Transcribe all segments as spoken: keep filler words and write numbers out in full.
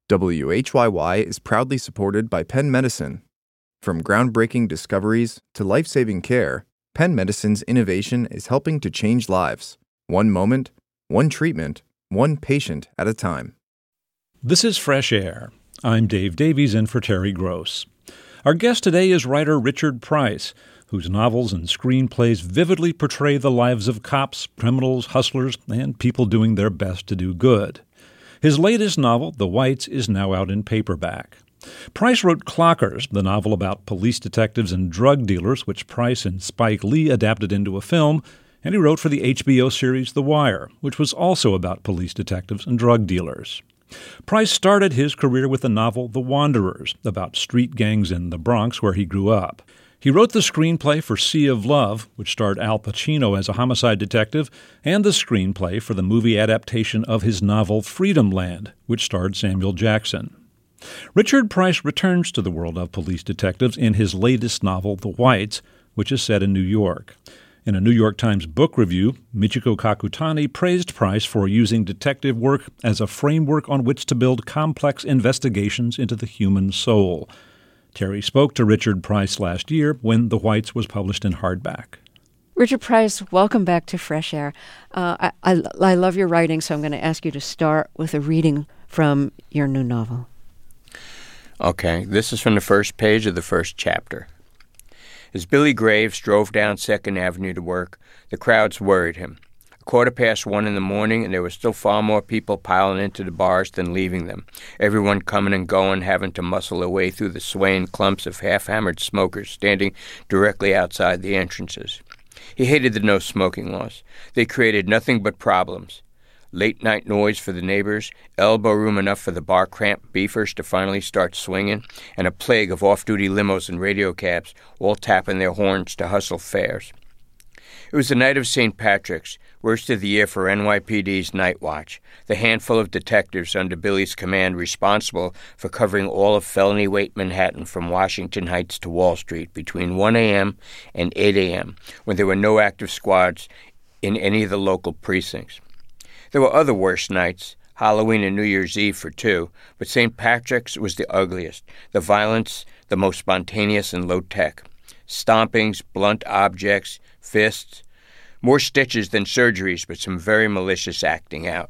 W H Y Y is proudly supported by Penn Medicine. From groundbreaking discoveries to life-saving care, Penn Medicine's innovation is helping to change lives, one moment, one treatment, one patient at a time. This is Fresh Air. I'm Dave Davies in for Terry Gross. Our guest today is writer Richard Price, whose novels and screenplays vividly portray the lives of cops, criminals, hustlers, and people doing their best to do good. His latest novel, The Whites, is now out in paperback. Price wrote Clockers, the novel about police detectives and drug dealers, which Price and Spike Lee adapted into a film, and he wrote for the H B O series The Wire, which was also about police detectives and drug dealers. Price started his career with the novel The Wanderers, about street gangs in the Bronx where he grew up. He wrote the screenplay for Sea of Love, which starred Al Pacino as a homicide detective, and the screenplay for the movie adaptation of his novel Freedom Land, which starred Samuel Jackson. Richard Price returns to the world of police detectives in his latest novel, The Whites, which is set in New York. In a New York Times book review, Michiko Kakutani praised Price for using detective work as a framework on which to build complex investigations into the human soul. Terry spoke to Richard Price last year when The Whites was published in hardback. Richard Price, welcome back to Fresh Air. Uh, I, I, I love your writing, so I'm going to ask you to start with a reading from your new novel. Okay, this is from the first page of the first chapter. As Billy Graves drove down Second Avenue to work, the crowds worried him. A quarter past one in the morning, and there were still far more people piling into the bars than leaving them, everyone coming and going, having to muscle their way through the swaying clumps of half-hammered smokers standing directly outside the entrances. He hated the no-smoking laws. They created nothing but problems. Late-night noise for the neighbors, elbow room enough for the bar-cramped beefers to finally start swinging, and a plague of off-duty limos and radio cabs all tapping their horns to hustle fares. It was the night of Saint Patrick's, worst of the year for N Y P D's Night Watch, the handful of detectives under Billy's command responsible for covering all of felony-weight Manhattan from Washington Heights to Wall Street between one a.m. and eight a.m., when there were no active squads in any of the local precincts. There were other worse nights, Halloween and New Year's Eve for two, but Saint Patrick's was the ugliest, the violence the most spontaneous and low-tech. Stompings, blunt objects, fists, more stitches than surgeries, but some very malicious acting out.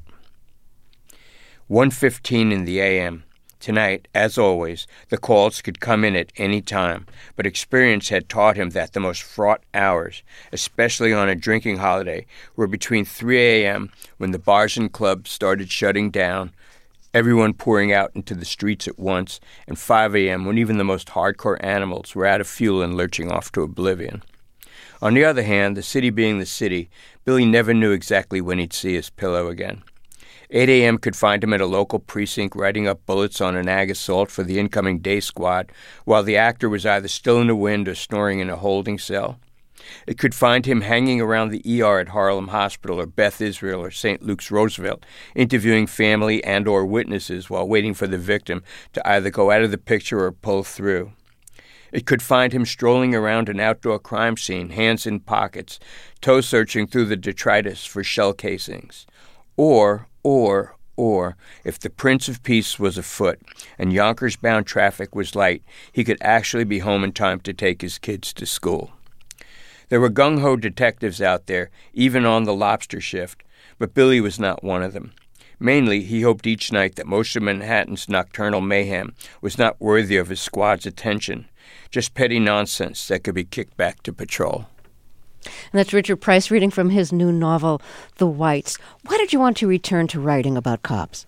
one fifteen in the a m. Tonight, as always, the calls could come in at any time, but experience had taught him that the most fraught hours, especially on a drinking holiday, were between three a.m., when the bars and clubs started shutting down, everyone pouring out into the streets at once, and five a.m., when even the most hardcore animals were out of fuel and lurching off to oblivion. On the other hand, the city being the city, Billy never knew exactly when he'd see his pillow again. eight a.m. could find him at a local precinct writing up bullets on an ag assault for the incoming day squad, while the actor was either still in the wind or snoring in a holding cell. It could find him hanging around the E R at Harlem Hospital or Beth Israel or Saint Luke's Roosevelt, interviewing family and or witnesses while waiting for the victim to either go out of the picture or pull through. It could find him strolling around an outdoor crime scene, hands in pockets, toe-searching through the detritus for shell casings. Or, or, or, if the Prince of Peace was afoot and Yonkers-bound traffic was light, he could actually be home in time to take his kids to school. There were gung-ho detectives out there, even on the lobster shift, but Billy was not one of them. Mainly, he hoped each night that most of Manhattan's nocturnal mayhem was not worthy of his squad's attention, just petty nonsense that could be kicked back to patrol. And that's Richard Price reading from his new novel, The Whites. Why did you want to return to writing about cops?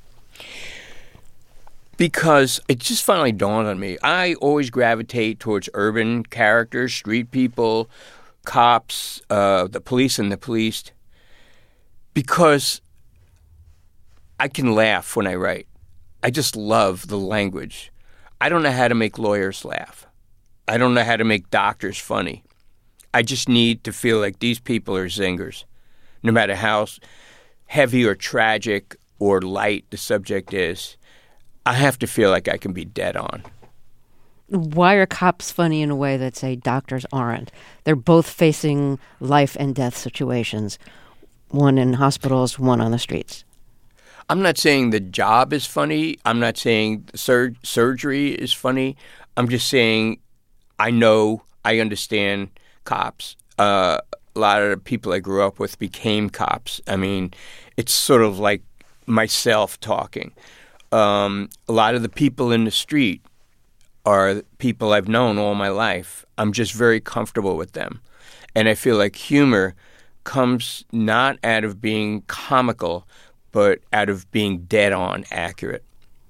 Because it just finally dawned on me. I always gravitate towards urban characters, street people, cops, uh, the police and the policed, because I can laugh when I write. I just love the language. I don't know how to make lawyers laugh. I don't know how to make doctors funny. I just need to feel like these people are zingers, no matter how heavy or tragic or light the subject is. I have to feel like I can be dead on. Why are cops funny in a way that, say, doctors aren't? They're both facing life and death situations, one in hospitals, one on the streets. I'm not saying the job is funny. I'm not saying sur- surgery is funny. I'm just saying I know, I understand cops. Uh, a lot of the people I grew up with became cops. I mean, it's sort of like myself talking. Um, a lot of the people in the street are people I've known all my life. I'm just very comfortable with them. And I feel like humor comes not out of being comical, but out of being dead-on accurate.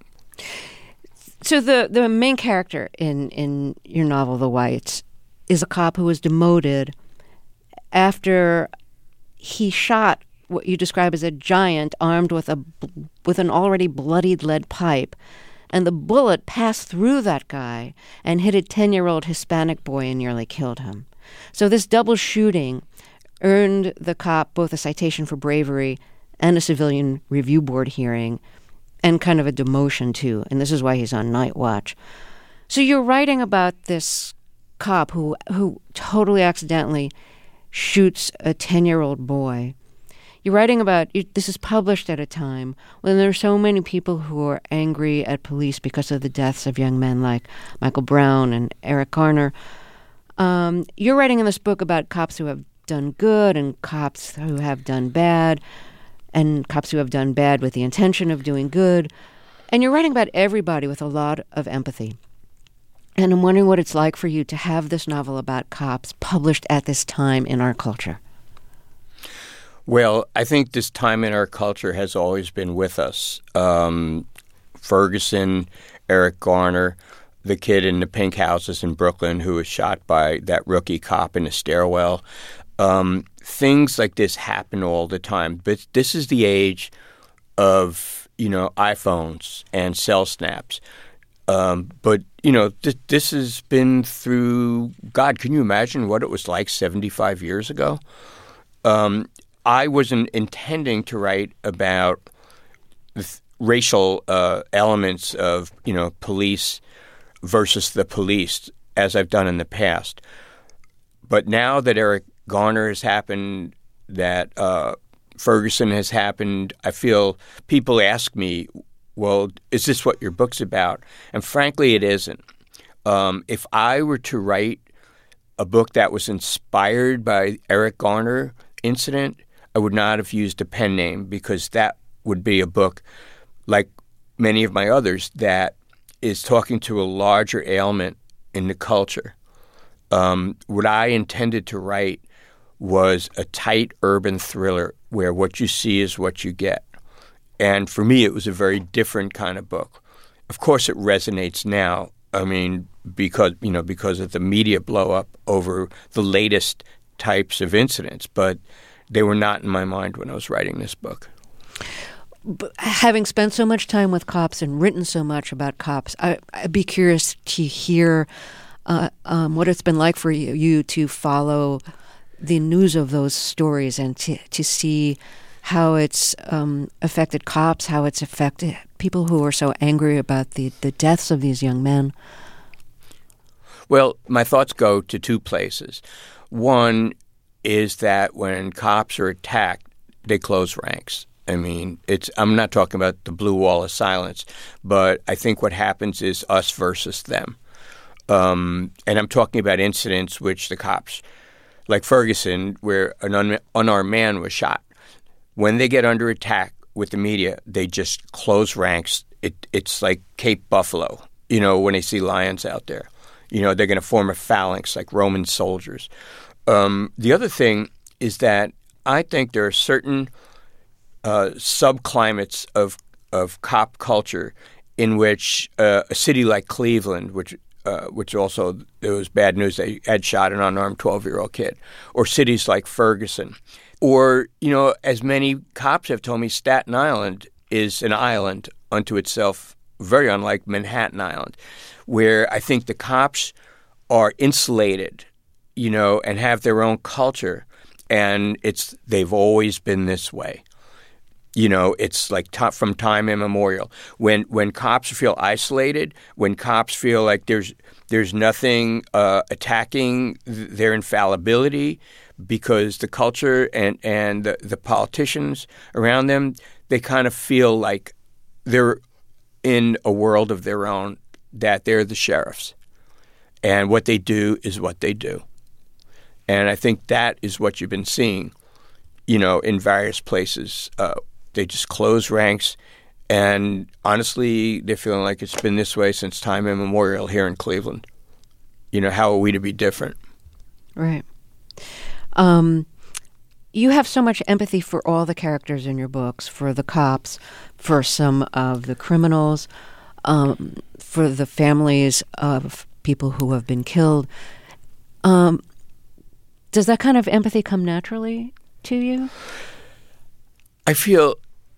So the, the main character in, in your novel, The Whites, is a cop who was demoted after he shot what you describe as a giant armed with a with an already bloodied lead pipe, and the bullet passed through that guy and hit a ten-year-old Hispanic boy and nearly killed him. So this double shooting earned the cop both a citation for bravery and a civilian review board hearing, and kind of a demotion, too. And this is why he's on night watch. So you're writing about this cop who who totally accidentally shoots a ten-year-old boy. You're writing about, you, this is published at a time when there are so many people who are angry at police because of the deaths of young men like Michael Brown and Eric Garner. Um, you're writing in this book about cops who have done good and cops who have done bad, and cops who have done bad with the intention of doing good. And you're writing about everybody with a lot of empathy. And I'm wondering what it's like for you to have this novel about cops published at this time in our culture. Well, I think this time in our culture has always been with us. Um, Ferguson, Eric Garner, the kid in the pink houses in Brooklyn who was shot by that rookie cop in a stairwell. Um, things like this happen all the time. But this is the age of, you know, iPhones and cell snaps. Um, but, you know, th- this has been through, God, can you imagine what it was like seventy-five years ago? Um, I wasn't intending to write about the th- racial uh, elements of, you know, police versus the police, as I've done in the past. But now that Eric Garner has happened, that uh, Ferguson has happened, I feel people ask me, well, is this what your book's about? And frankly, it isn't. Um, if I were to write a book that was inspired by Eric Garner incident, I would not have used a pen name, because that would be a book, like many of my others, that is talking to a larger ailment in the culture. Um, what I intended to write was a tight urban thriller where what you see is what you get. And for me, it was a very different kind of book. Of course, it resonates now. I mean, because you know, because of the media blow up over the latest types of incidents, but they were not in my mind when I was writing this book. But having spent so much time with cops and written so much about cops, I, I'd be curious to hear uh, um, what it's been like for you, you to follow the news of those stories and to, to see how it's um, affected cops, how it's affected people who are so angry about the, the deaths of these young men. Well, my thoughts go to two places. One is that when cops are attacked, they close ranks. I mean, it's. I'm not talking about the blue wall of silence, but I think what happens is us versus them. Um, and I'm talking about incidents which the cops, like Ferguson, where an un- unarmed man was shot. When they get under attack with the media, they just close ranks. It, it's like Cape Buffalo, you know, when they see lions out there. You know, they're going to form a phalanx like Roman soldiers. Um, the other thing is that I think there are certain uh, subclimates of of cop culture in which uh, a city like Cleveland, which uh, which also there was bad news they had shot an unarmed twelve-year-old kid, or cities like Ferguson, or you know, as many cops have told me, Staten Island is an island unto itself, very unlike Manhattan Island, where I think the cops are insulated, you know, and have their own culture, and it's they've always been this way. You know, it's like t- from time immemorial. When when cops feel isolated, when cops feel like there's there's nothing uh, attacking th- their infallibility, because the culture and and the, the politicians around them, they kind of feel like they're in a world of their own, that they're the sheriffs. And what they do is what they do. And I think that is what you've been seeing, you know, in various places. Uh, they just close ranks. And honestly, they're feeling like it's been this way since time immemorial here in Cleveland. You know, how are we to be different? Right. Um, you have so much empathy for all the characters in your books, for the cops, for some of the criminals, um, for the families of people who have been killed. Um, does that kind of empathy come naturally to you? I feel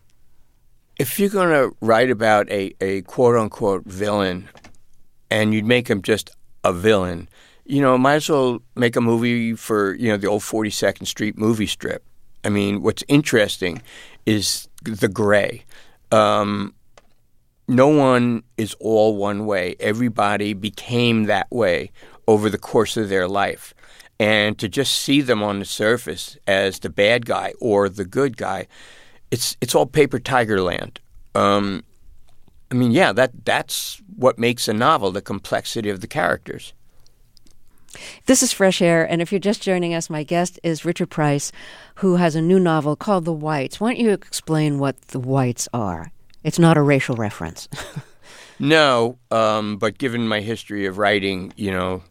if you're going to write about a, a quote-unquote villain and you'd make him just a villain, you know, might as well make a movie for, you know, the old forty-second Street movie strip. I mean, what's interesting is the gray. Um, no one is all one way. Everybody became that way over the course of their life. And to just see them on the surface as the bad guy or the good guy, it's it's all paper tiger land. Um, I mean, yeah, that that's what makes a novel, the complexity of the characters. This is Fresh Air, and if you're just joining us, my guest is Richard Price, who has a new novel called The Whites. Why don't you explain what the Whites are? It's not a racial reference. No, um, but given my history of writing, you know,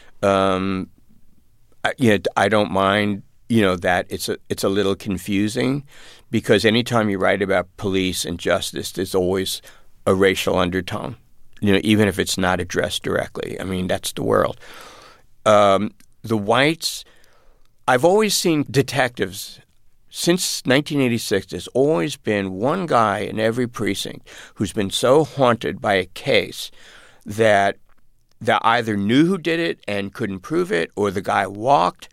um, I, you know, I don't mind, you know, that it's a it's a little confusing, because anytime you write about police and justice, there's always a racial undertone, you know, even if it's not addressed directly. I mean, that's the world. Um, the Whites, I've always seen detectives. Since nineteen eighty-six, there's always been one guy in every precinct who's been so haunted by a case that that either knew who did it and couldn't prove it, or the guy walked,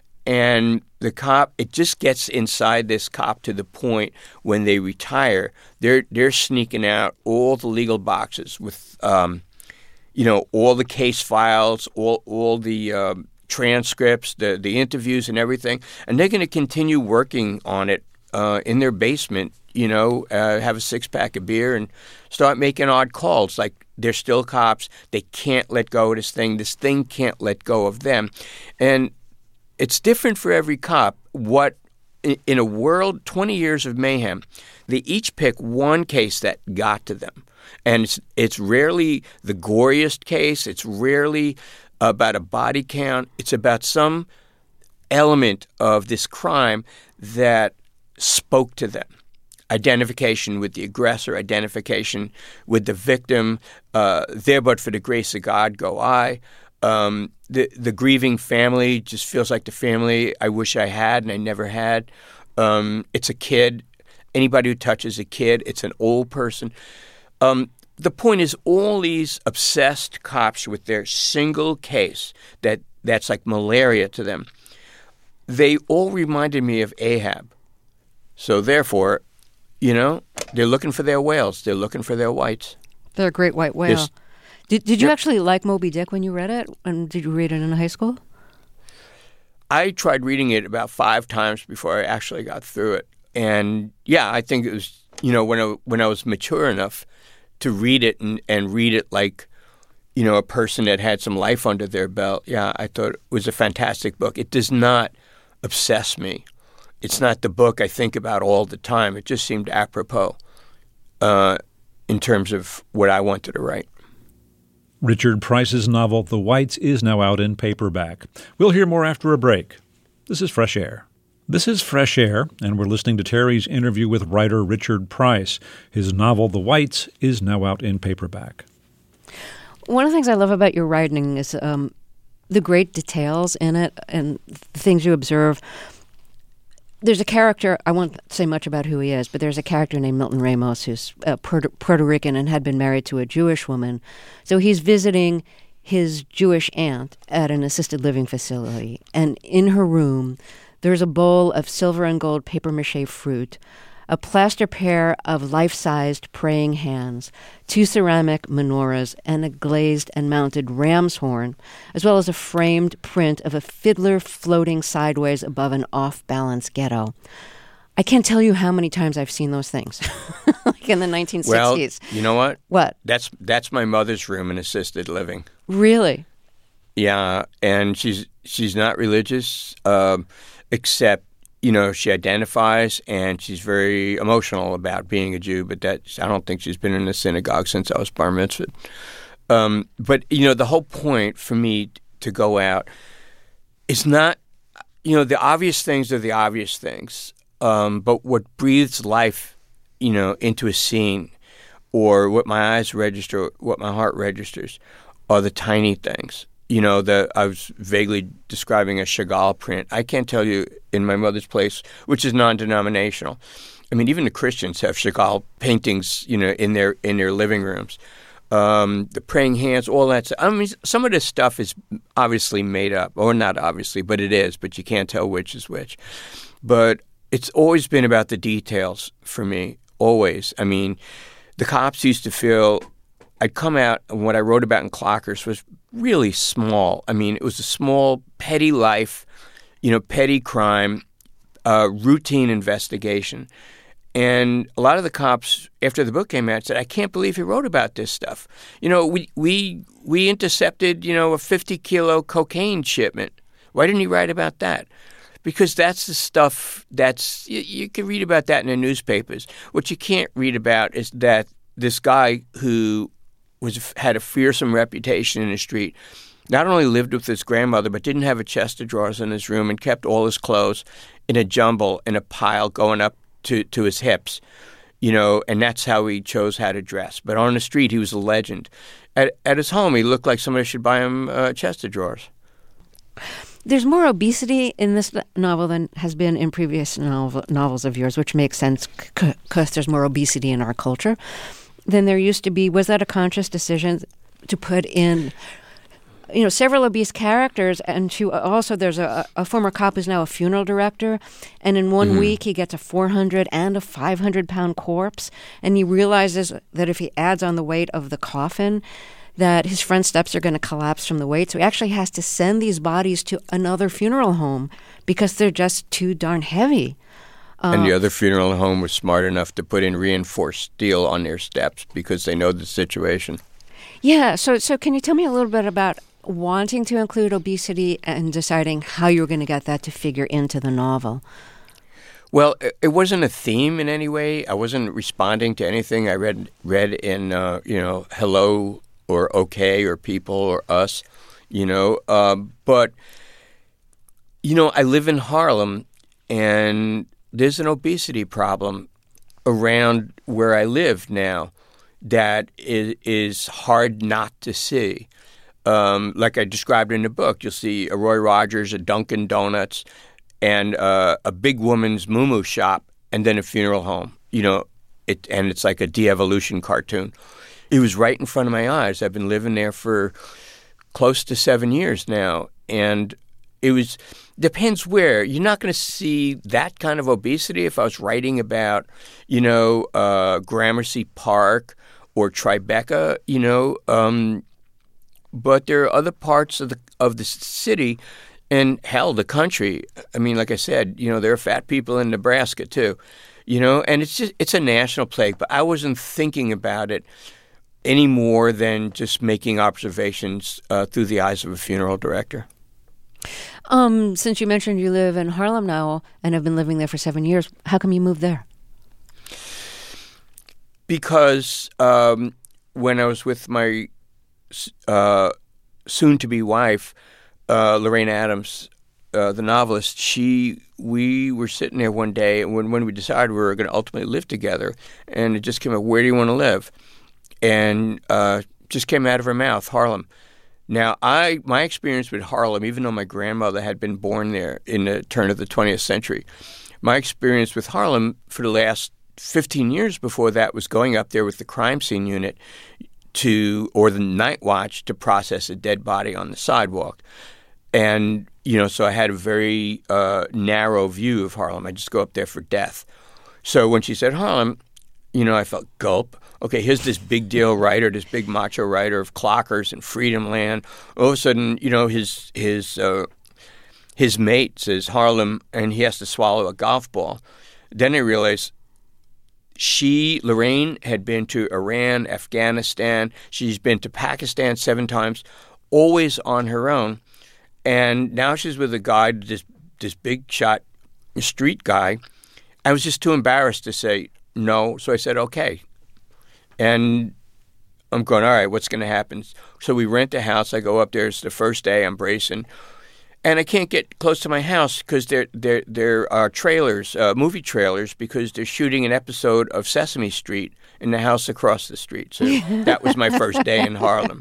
and the cop, it just gets inside this cop to the point when they retire, they're they're sneaking out all the legal boxes with, um, you know, all the case files, all all the um, transcripts, the the interviews, and everything, and they're going to continue working on it uh, in their basement. You know, uh, have a six pack of beer and start making odd calls. Like, they're still cops. They can't let go of this thing. This thing can't let go of them, and it's different for every cop. What in a world, twenty years of mayhem, they each pick one case that got to them. And it's it's rarely the goriest case. It's rarely about a body count. It's about some element of this crime that spoke to them. Identification with the aggressor, identification with the victim. Uh, there but for the grace of God go I. Um, the the grieving family just feels like the family I wish I had and I never had. Um, it's a kid. Anybody who touches a kid, it's an old person. Um, the point is, all these obsessed cops with their single case that that's like malaria to them, they all reminded me of Ahab. So therefore, you know, they're looking for their whales. They're looking for their whites. They're a great white whale. There's, Did did you yep. actually like Moby Dick when you read it? And did you read it in high school? I tried reading it about five times before I actually got through it. And yeah, I think it was, you know, when I, when I was mature enough to read it and, and read it like, you know, a person that had some life under their belt. Yeah, I thought it was a fantastic book. It does not obsess me. It's not the book I think about all the time. It just seemed apropos uh, in terms of what I wanted to write. Richard Price's novel, The Whites, is now out in paperback. We'll hear more after a break. This is Fresh Air. This is Fresh Air, and we're listening to Terry's interview with writer Richard Price. His novel, The Whites, is now out in paperback. One of the things I love about your writing is um, the great details in it and the things you observe. There's a character, I won't say much about who he is, but there's a character named Milton Ramos who's uh, Puerto, Puerto Rican and had been married to a Jewish woman. So he's visiting his Jewish aunt at an assisted living facility. And in her room, there's a bowl of silver and gold papier-mâché fruit, a plaster pair of life-sized praying hands, two ceramic menorahs, and a glazed and mounted ram's horn, as well as a framed print of a fiddler floating sideways above an off-balance ghetto. I can't tell you how many times I've seen those things, like in the nineteen sixties. Well, you know what? What? That's that's my mother's room in assisted living. Really? Yeah, and she's she's not religious, um, except, you know, she identifies and she's very emotional about being a Jew, but that I don't think she's been in a synagogue since I was bar mitzvahed. Um, but, you know, the whole point for me to go out is not, you know, the obvious things are the obvious things, um, but what breathes life, you know, into a scene, or what my eyes register, what my heart registers, are the tiny things. You know, the I was vaguely describing a Chagall print. I can't tell you in my mother's place, which is non-denominational. I mean, even the Christians have Chagall paintings, you know, in their in their living rooms. Um, the praying hands, all that stuff. I mean, some of this stuff is obviously made up, or not obviously, but it is. But you can't tell which is which. But it's always been about the details for me, always. I mean, the cops used to feel I'd come out, and what I wrote about in Clockers was really small. I mean, it was a small, petty life, you know, petty crime, uh, routine investigation. And a lot of the cops, after the book came out, said, I can't believe he wrote about this stuff. You know, we we we intercepted, you know, a fifty-kilo cocaine shipment. Why didn't he write about that? Because that's the stuff that's, you, you can read about that in the newspapers. What you can't read about is that this guy who was had a fearsome reputation in the street, not only lived with his grandmother, but didn't have a chest of drawers in his room and kept all his clothes in a jumble, in a pile going up to, to his hips, you know, and that's how he chose how to dress. But on the street, he was a legend. At, at his home, he looked like somebody should buy him a chest of drawers. There's more obesity in this novel than has been in previous novel, novels of yours, which makes sense because there's more obesity in our culture than there used to be. Was that a conscious decision to put in, you know, several obese characters, and to also there's a, a former cop who's now a funeral director, and in one mm-hmm. week he gets a four hundred and a five hundred pound corpse, and he realizes that if he adds on the weight of the coffin, that his front steps are going to collapse from the weight, so he actually has to send these bodies to another funeral home because they're just too darn heavy. And the other funeral home was smart enough to put in reinforced steel on their steps because they know the situation. Yeah, so so can you tell me a little bit about wanting to include obesity and deciding how you were going to get that to figure into the novel? Well, it wasn't a theme in any way. I wasn't responding to anything I read read in, uh, you know, Hello or Okay or People or Us, you know. Uh, but, you know, I live in Harlem, and there's an obesity problem around where I live now that is, is hard not to see. Um, like I described in the book, you'll see a Roy Rogers, a Dunkin' Donuts, and uh, a big woman's moo-moo shop, and then a funeral home. You know, it and it's like a de-evolution cartoon. It was right in front of my eyes. I've been living there for close to seven years now, and it was depends where. You're not going to see that kind of obesity if I was writing about, you know, uh, Gramercy Park or Tribeca, you know. Um, but there are other parts of the of the city, and hell, the country. I mean, like I said, you know, there are fat people in Nebraska too, you know, and it's just it's a national plague. But I wasn't thinking about it any more than just making observations uh, through the eyes of a funeral director. Um, since you mentioned you live in Harlem now and have been living there for seven years, how come you moved there? Because um, when I was with my uh, soon-to-be wife, uh, Lorraine Adams, uh, the novelist, she we were sitting there one day when when we decided we were going to ultimately live together, and it just came up, where do you want to live? And uh, just came out of her mouth, Harlem. Now, I my experience with Harlem, even though my grandmother had been born there in the turn of the twentieth century, my experience with Harlem for the last fifteen years before that was going up there with the crime scene unit to, or the night watch, to process a dead body on the sidewalk. And, you know, so I had a very uh, narrow view of Harlem. I just go up there for death. So when she said Harlem, you know, I felt gulp. Okay, here's this big deal writer, this big macho writer of Clockers and Freedom Land. All of a sudden, you know, his his uh, his mate says Harlem, and he has to swallow a golf ball. then I realized she, Lorraine, had been to Iran, Afghanistan. She's been to Pakistan seven times, always on her own. And now she's with a guy, this this big shot street guy. I was just too embarrassed to say no, so I said okay. And I'm going, all right, what's going to happen? So we rent a house. I go up there. It's the first day. I'm bracing. And I can't get close to my house because there there there are trailers, uh, movie trailers, because they're shooting an episode of Sesame Street in the house across the street. So that was my first day in Harlem.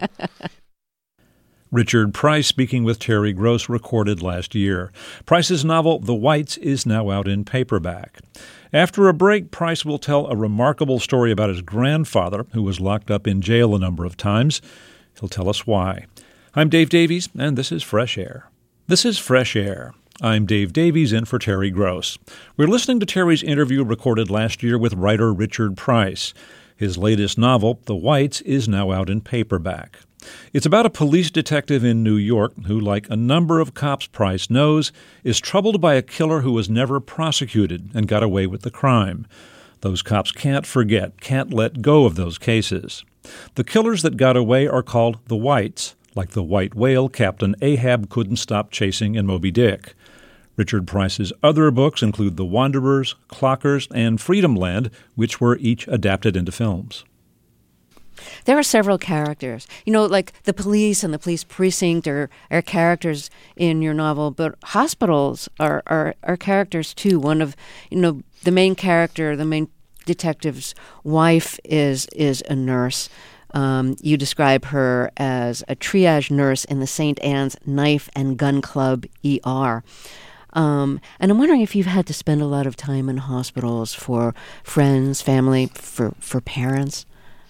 Richard Price speaking with Terry Gross, recorded last year. Price's novel, The Whites, is now out in paperback. After a break, Price will tell a remarkable story about his grandfather, who was locked up in jail a number of times. He'll tell us why. I'm Dave Davies, and this is Fresh Air. This is Fresh Air. I'm Dave Davies, in for Terry Gross. We're listening to Terry's interview recorded last year with writer Richard Price. His latest novel, The Whites, is now out in paperback. It's about a police detective in New York who, like a number of cops Price knows, is troubled by a killer who was never prosecuted and got away with the crime. Those cops can't forget, can't let go of those cases. The killers that got away are called the Whites, like the white whale Captain Ahab couldn't stop chasing in Moby Dick. Richard Price's other books include The Wanderers, Clockers, and Freedom Land, which were each adapted into films. There are several characters. You know, like the police and the police precinct are, are characters in your novel, but hospitals are, are, are characters too. One of, you know, the main character, the main detective's wife is is a nurse. Um, you describe her as a triage nurse in the Saint Anne's Knife and Gun Club E R. Um, and I'm wondering if you've had to spend a lot of time in hospitals for friends, family, for, for parents.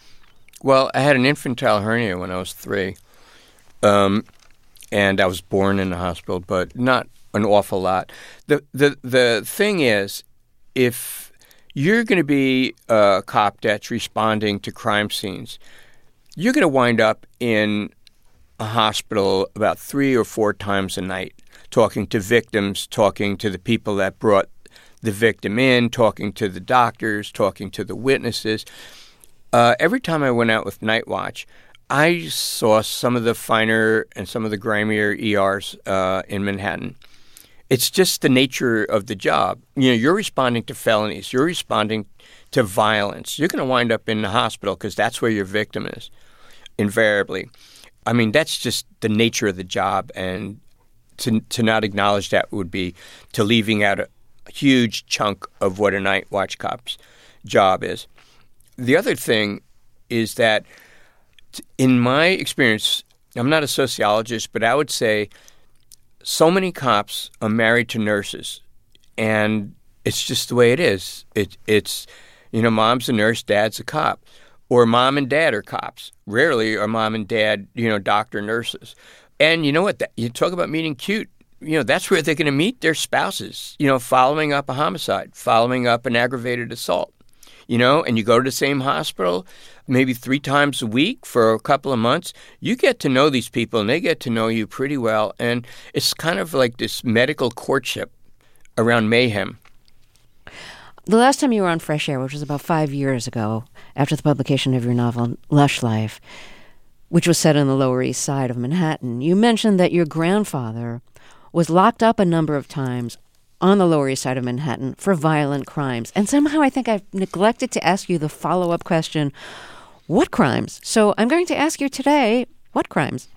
Well, I had an infantile hernia when I was three, um, and I was born in the hospital, but not an awful lot. The the the thing is, if you're going to be a cop that's responding to crime scenes, you're going to wind up in a hospital about three or four times a night, talking to victims, talking to the people that brought the victim in, talking to the doctors, talking to the witnesses. Uh, every time I went out with Night Watch, I saw some of the finer and some of the grimier E Rs uh, in Manhattan. It's just the nature of the job. You know, you're responding to felonies. You're responding to violence. You're going to wind up in the hospital because that's where your victim is, invariably. I mean, that's just the nature of the job, and to to not acknowledge that would be to leaving out a huge chunk of what a Night Watch cop's job is. The other thing is that, in my experience, I'm not a sociologist, but I would say so many cops are married to nurses, and it's just the way it is. It, it's, you know, mom's a nurse, dad's a cop, or mom and dad are cops. Rarely are mom and dad, you know, doctor nurses. And you know what? You talk about meeting cute. You know, that's where they're going to meet their spouses, you know, following up a homicide, following up an aggravated assault. You know, and you go to the same hospital maybe three times a week for a couple of months, you get to know these people and they get to know you pretty well. And it's kind of like this medical courtship around mayhem. The last time you were on Fresh Air, which was about five years ago, after the publication of your novel, Lush Life, which was set on the Lower East Side of Manhattan, you mentioned that your grandfather was locked up a number of times on the Lower East Side of Manhattan for violent crimes. And somehow I think I've neglected to ask you the follow-up question, what crimes? So I'm going to ask you today, what crimes?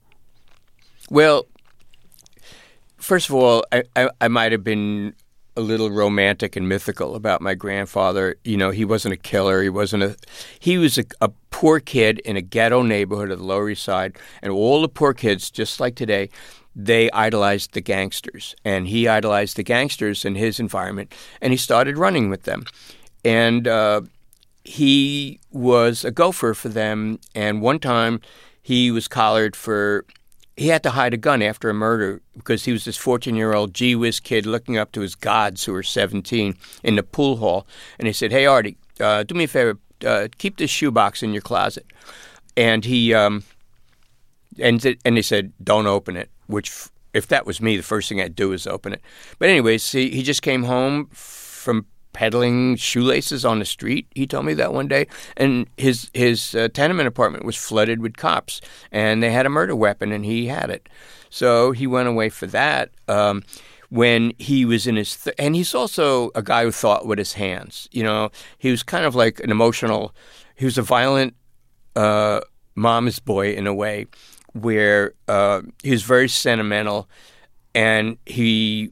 Well, first of all, I, I, I might have been a little romantic and mythical about my grandfather. You know, he wasn't a killer. He wasn't a – he was a, a poor kid in a ghetto neighborhood of the Lower East Side. And all the poor kids, just like today – they idolized the gangsters, and he idolized the gangsters in his environment, and he started running with them. And uh, he was a gopher for them, and one time he was collared for – he had to hide a gun after a murder because he was this fourteen-year-old gee-whiz kid looking up to his gods who were seventeen in the pool hall. And he said, hey, Artie, uh, do me a favor, uh, keep this shoebox in your closet. And he um, and, th- and they said, don't open it. Which, if that was me, the first thing I'd do is open it. But anyways, he, he just came home from peddling shoelaces on the street. He told me that one day. And his his uh, tenement apartment was flooded with cops, and they had a murder weapon, and he had it. So he went away for that. Um, when he was in his th- – and he's also a guy who thought with his hands. You know, he was kind of like an emotional – he was a violent uh, mama's boy in a way where uh, he was very sentimental, and he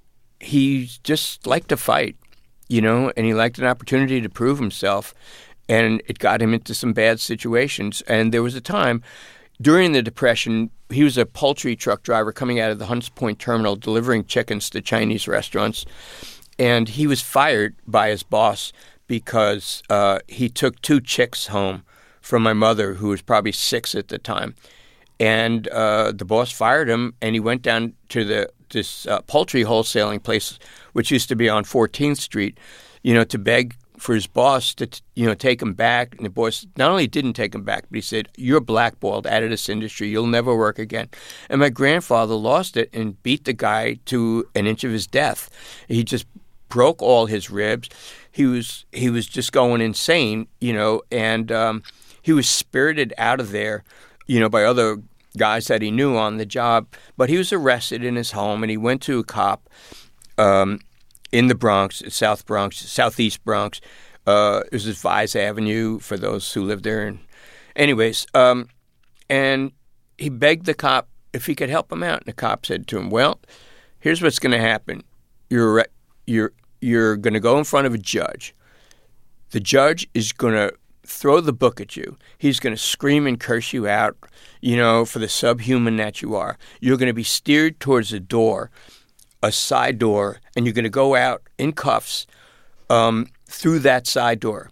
he just liked to fight, you know, and he liked an opportunity to prove himself, and it got him into some bad situations. And there was a time – during the Depression, he was a poultry truck driver coming out of the Hunts Point terminal delivering chickens to Chinese restaurants. And he was fired by his boss because uh, he took two chicks home from my mother, who was probably six at the time. And uh, the boss fired him, and he went down to the this uh, poultry wholesaling place, which used to be on fourteenth Street, you know, to beg for his boss to, you know, take him back. And the boss not only didn't take him back, but he said, "You're blackballed out of this industry. You'll never work again." And my grandfather lost it and beat the guy to an inch of his death. He just broke all his ribs. He was he was just going insane, you know, and um, he was spirited out of there, you know, by other guys that he knew on the job. But he was arrested in his home, and he went to a cop um, in the Bronx, South Bronx, Southeast Bronx. Uh, it was Vise Avenue for those who lived there. And anyways, um, and he begged the cop if he could help him out. And the cop said to him, "Well, here's what's going to happen. You're you're you're going to go in front of a judge. The judge is going to throw the book at you. He's going to scream and curse you out, you know, for the subhuman that you are. You're going to be steered towards a door, a side door, and you're going to go out in cuffs um, through that side door.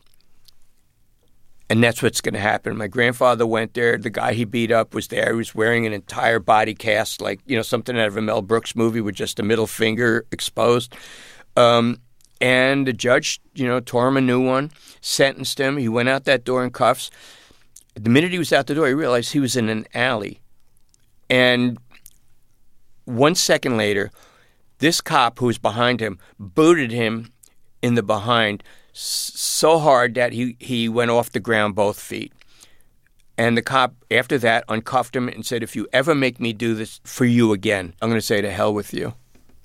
And that's what's going to happen." My grandfather went there. The guy he beat up was there. He was wearing an entire body cast, like, you know, something out of a Mel Brooks movie with just a middle finger exposed. Um, and the judge, you know, tore him a new one, sentenced him. He went out that door in cuffs. The minute he was out the door, he realized he was in an alley. And one second later, this cop who was behind him booted him in the behind so hard that he, he went off the ground both feet. And the cop, after that, uncuffed him and said, "If you ever make me do this for you again, I'm going to say to hell with you."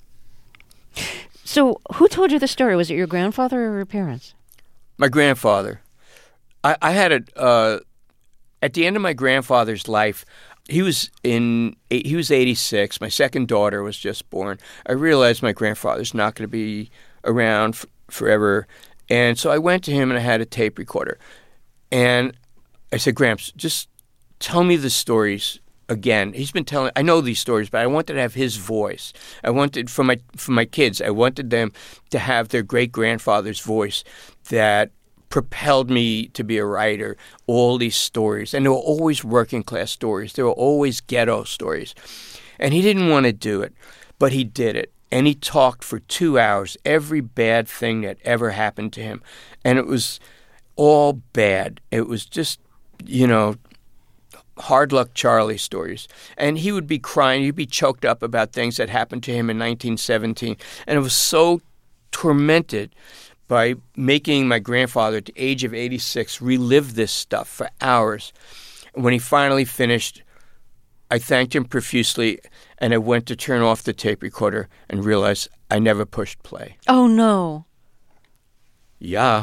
So who told you the story? Was it your grandfather or your parents? My grandfather. I, I had a uh, at the end of my grandfather's life, he was in he was eighty-six. My second daughter was just born. I realized my grandfather's not going to be around f- forever. And so I went to him and I had a tape recorder. And I said, "Gramps, just tell me the stories again." He's been telling, I know these stories, but I wanted to have his voice. I wanted, for my for my kids, I wanted them to have their great-grandfather's voice that propelled me to be a writer, all these stories. And they were always working-class stories. They were always ghetto stories. And he didn't want to do it, but he did it. And he talked for two hours, every bad thing that ever happened to him. And it was all bad. It was just, you know, hard luck Charlie stories. And he would be crying. He'd be choked up about things that happened to him in nineteen seventeen. And I was so tormented by making my grandfather, at the age of eighty-six, relive this stuff for hours. When he finally finished, I thanked him profusely, and I went to turn off the tape recorder and realized I never pushed play. Oh, no. Yeah.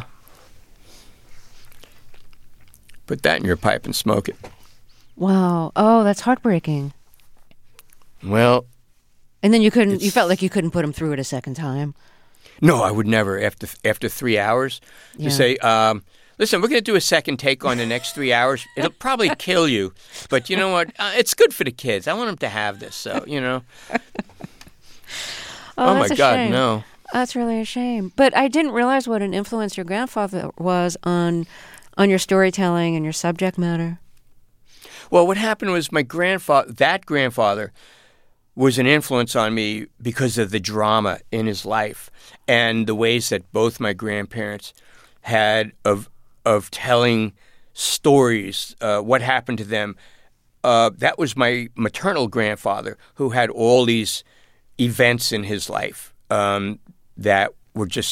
Put that in your pipe and smoke it. Wow. Oh, that's heartbreaking. Well. And then you couldn't, you felt like you couldn't put him through it a second time. No, I would never. After after three hours, Yeah. to say, um, "Listen, we're going to do a second take on the next three hours. It'll probably kill you, but you know what? Uh, it's good for the kids. I want them to have this, so, you know." Oh, oh my that's a God, shame. no. That's really a shame. But I didn't realize what an influence your grandfather was on on your storytelling and your subject matter. Well, what happened was my grandfather, that grandfather, was an influence on me because of the drama in his life and the ways that both my grandparents had of of telling stories, uh, what happened to them. Uh, that was my maternal grandfather, who had all these events in his life um, that were just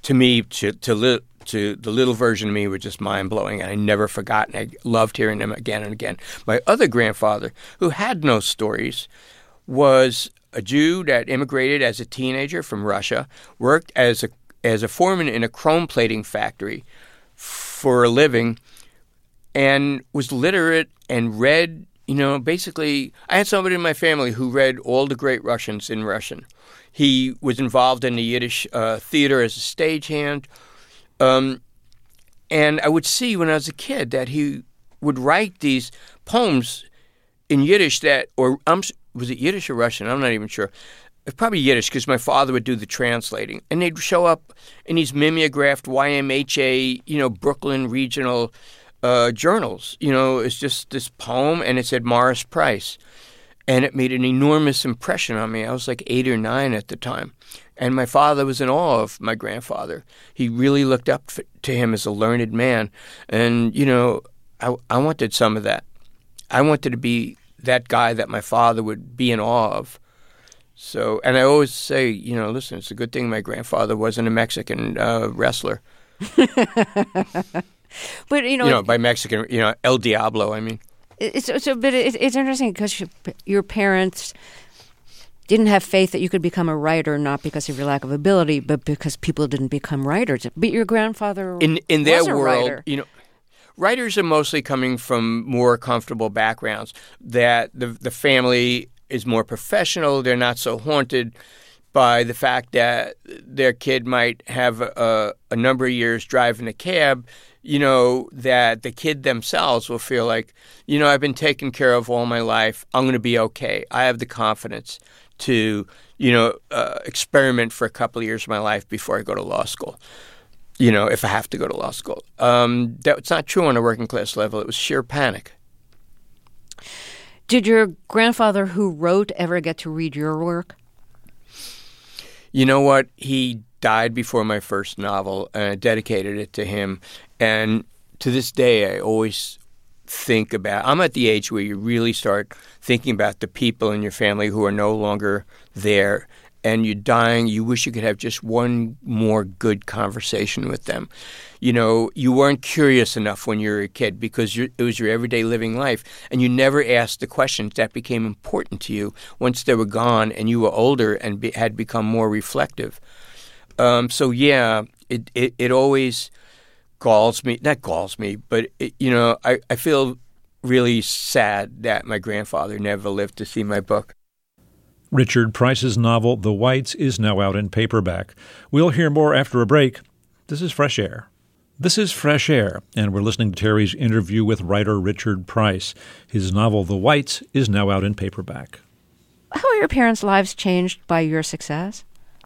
to me, to to, li- to the little version of me, was just mind-blowing, and I never forgot, and I loved hearing them again and again. My other grandfather, who had no stories, was a Jew that immigrated as a teenager from Russia, worked as a as a foreman in a chrome plating factory for a living, and was literate and read, you know, basically, I had somebody in my family who read all the great Russians in Russian. He was involved in the Yiddish uh, theater as a stagehand. Um, and I would see when I was a kid that he would write these poems in Yiddish that, or um, was it Yiddish or Russian? I'm not even sure. Probably Yiddish, because my father would do the translating. And they'd show up in these mimeographed Y M H A, you know, Brooklyn regional uh, journals. You know, it's just this poem, and it said Morris Price. And it made an enormous impression on me. I was like eight or nine at the time. And my father was in awe of my grandfather. He really looked up to him as a learned man. And, you know, I, I wanted some of that. I wanted to be that guy that my father would be in awe of. So, and I always say, you know, listen, it's a good thing my grandfather wasn't a Mexican uh, wrestler. But, you know, you know, by Mexican, you know, El Diablo, I mean. It's, so, but it's, it's interesting because your parents didn't have faith that you could become a writer, not because of your lack of ability, but because people didn't become writers. But your grandfather in in their was a world, writer. You know, writers are mostly coming from more comfortable backgrounds. That the the family is more professional. They're not so haunted by the fact that their kid might have a, a number of years driving a cab. You know, that the kid themselves will feel like, you know, I've been taken care of all my life. I'm going to be okay. I have the confidence to, you know, uh, experiment for a couple of years of my life before I go to law school, you know, if I have to go to law school. Um, that's not true on a working class level. It was sheer panic. Did your grandfather who wrote ever get to read your work? You know what? He died before my first novel, and I dedicated it to him. And to this day, I always think about, I'm at the age where you really start thinking about the people in your family who are no longer there, and you're dying. You wish you could have just one more good conversation with them. You know, you weren't curious enough when you were a kid because you're, it was your everyday living life, and you never asked the questions that became important to you once they were gone and you were older and be, had become more reflective. Um, so, yeah, it, it, it always galls me, not galls me, but, it, you know, I, I feel really sad that my grandfather never lived to see my book. Richard Price's novel, The Whites, is now out in paperback. We'll hear more after a break. This is Fresh Air. This is Fresh Air, and we're listening to Terry's interview with writer Richard Price. His novel, The Whites, is now out in paperback. How are your parents' lives changed by your success?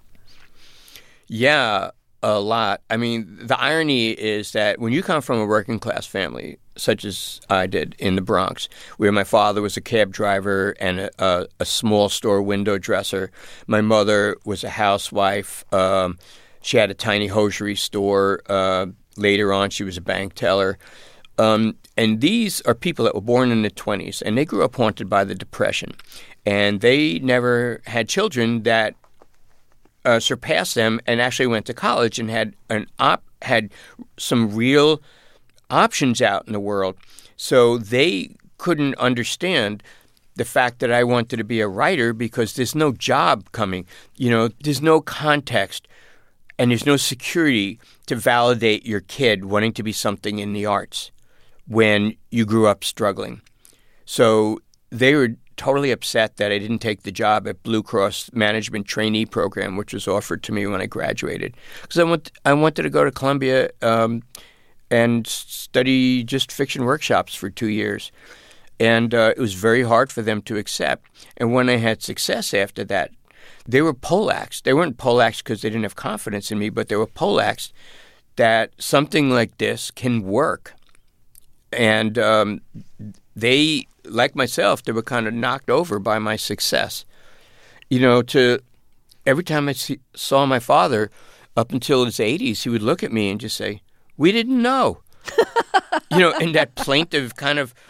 Yeah, a lot. I mean, the irony is that when you come from a working class family, such as I did in the Bronx, where my father was a cab driver and a, a, a small store window dresser, my mother was a housewife. Um, she had a tiny hosiery store. Uh, later on, she was a bank teller. Um, and these are people that were born in the twenties, and they grew up haunted by the Depression. And they never had children that Uh, surpassed them and actually went to college and had an op- had some real options out in the world. So they couldn't understand the fact that I wanted to be a writer because there's no job coming. You know, there's no context and there's no security to validate your kid wanting to be something in the arts when you grew up struggling. So they were totally upset that I didn't take the job at Blue Cross Management Trainee Program, which was offered to me when I graduated. Because I, want, I wanted to go to Columbia um, and study just fiction workshops for two years. And uh, it was very hard for them to accept. And when I had success after that, they were poleaxed. They weren't poleaxed because they didn't have confidence in me, but they were poleaxed that something like this can work. And um, they, like myself, they were kind of knocked over by my success. You know, to every time I see, saw my father up until his eighties, he would look at me and just say, "We didn't know." You know, in that plaintive kind of,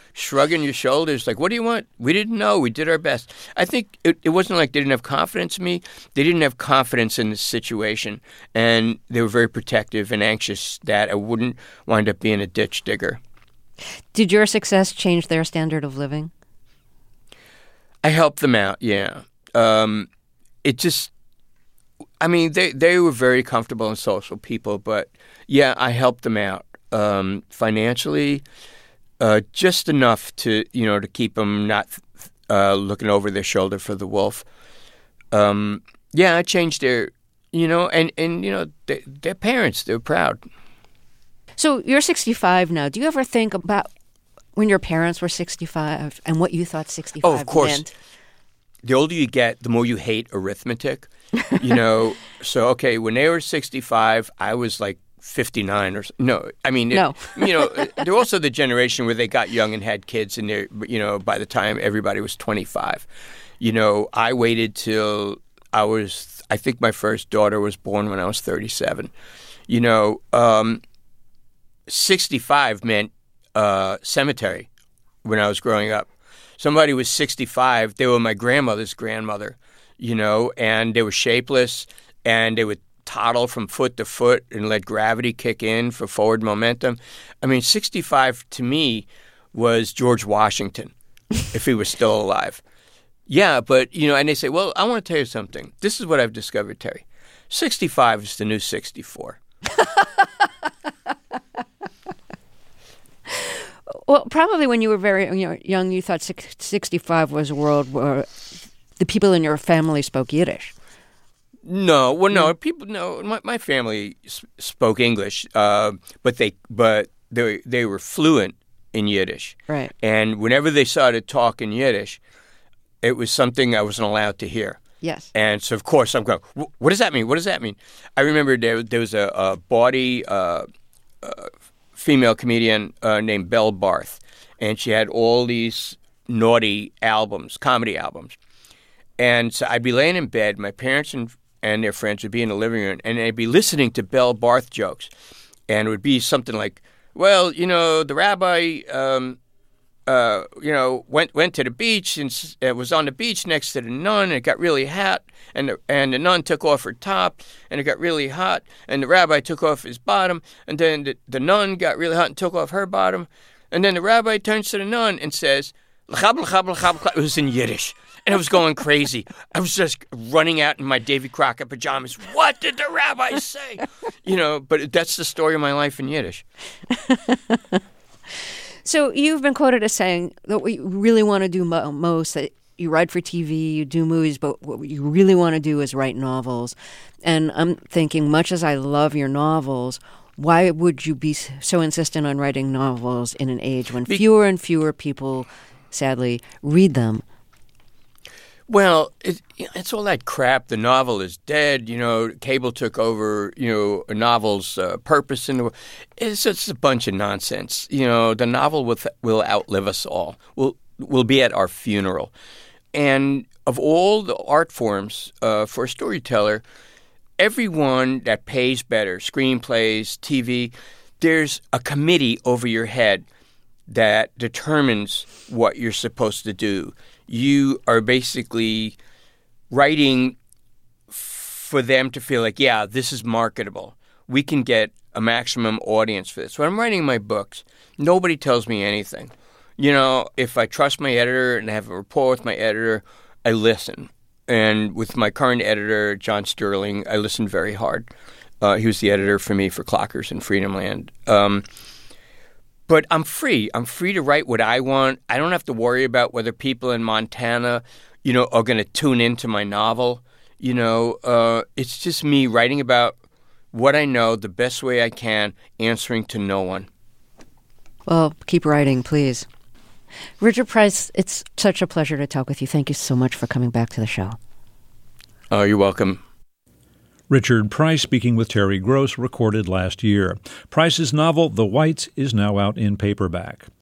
shrugging your shoulders like, what do you want? We didn't know. We did our best. I think it, it wasn't like they didn't have confidence in me. They didn't have confidence in the situation, and they were very protective and anxious that I wouldn't wind up being a ditch digger. Did your success change their standard of living? I helped them out, yeah. Um, it just, I mean, they, they were very comfortable and social people, but yeah, I helped them out um, financially, uh, just enough to, you know, to keep them not uh, looking over their shoulder for the wolf. Um, yeah, I changed their, you know, and, and you know, they, their parents, they were proud. So you're sixty-five now. Do you ever think about when your parents were sixty-five and what you thought sixty-five oh, of course. meant? The older you get, the more you hate arithmetic. You know, so, okay, when they were sixty-five, I was like fifty-nine or no. I mean, it, no. you know, they're also the generation where they got young and had kids, and they're, you know, by the time everybody was twenty-five. You know, I waited till I was, I think my first daughter was born when I was thirty-seven. You know, um, sixty-five meant uh, cemetery when I was growing up. Somebody was sixty-five. They were my grandmother's grandmother, you know, and they were shapeless, and they would toddle from foot to foot and let gravity kick in for forward momentum. I mean, sixty-five to me was George Washington, if he was still alive. Yeah, but, you know, and they say, well, I want to tell you something. This is what I've discovered, Terry. sixty-five is the new sixty-four. Well, probably when you were very you know, young, you thought sixty-five was a world where the people in your family spoke Yiddish. No, well, no, people. No, my, my family spoke English, uh, but they but they they were fluent in Yiddish. Right. And whenever they started talking Yiddish, it was something I wasn't allowed to hear. Yes. And so, of course, I'm going, what does that mean? What does that mean? I remember there, there was a, a bawdy uh, uh, female comedian uh, named Belle Barth, and she had all these naughty albums, comedy albums. And so I'd be laying in bed, my parents and, and their friends would be in the living room, and they'd be listening to Belle Barth jokes. And it would be something like, well, you know, the rabbi... Um, Uh, you know, went went to the beach and uh, was on the beach next to the nun, and it got really hot, and the, and the nun took off her top, and it got really hot, and the rabbi took off his bottom, and then the, the nun got really hot and took off her bottom, and then the rabbi turns to the nun and says, l'chab, l'chab, l'chab, l'chab. It was in Yiddish, and I was going crazy. I was just running out in my Davy Crockett pajamas. What did the rabbi say? You know, but that's the story of my life in Yiddish. So you've been quoted as saying that what you really want to do mo- most, that you write for T V, you do movies, but what you really want to do is write novels. And I'm thinking, much as I love your novels, why would you be so insistent on writing novels in an age when fewer and fewer people, sadly, read them? Well, it, it's all that crap. The novel is dead. You know, cable took over, you know, a novel's uh, purpose in the world. It's just a bunch of nonsense. You know, the novel will, will outlive us all. We'll, we'll be at our funeral. And of all the art forms uh, for a storyteller, everyone that pays better, screenplays, T V, there's a committee over your head that determines what you're supposed to do. You are basically writing for them to feel like, yeah, this is marketable. We can get a maximum audience for this. When I'm writing my books, nobody tells me anything. You know, if I trust my editor and have a rapport with my editor, I listen. And with my current editor, John Sterling, I listened very hard. Uh, he was the editor for me for Clockers and Freedomland. Um, But I'm free. I'm free to write what I want. I don't have to worry about whether people in Montana, you know, are going to tune into my novel. You know, uh, it's just me writing about what I know the best way I can, answering to no one. Well, keep writing, please. Richard Price, it's such a pleasure to talk with you. Thank you so much for coming back to the show. Oh, you're welcome. Richard Price speaking with Terry Gross, recorded last year. Price's novel, The Whites, is now out in paperback.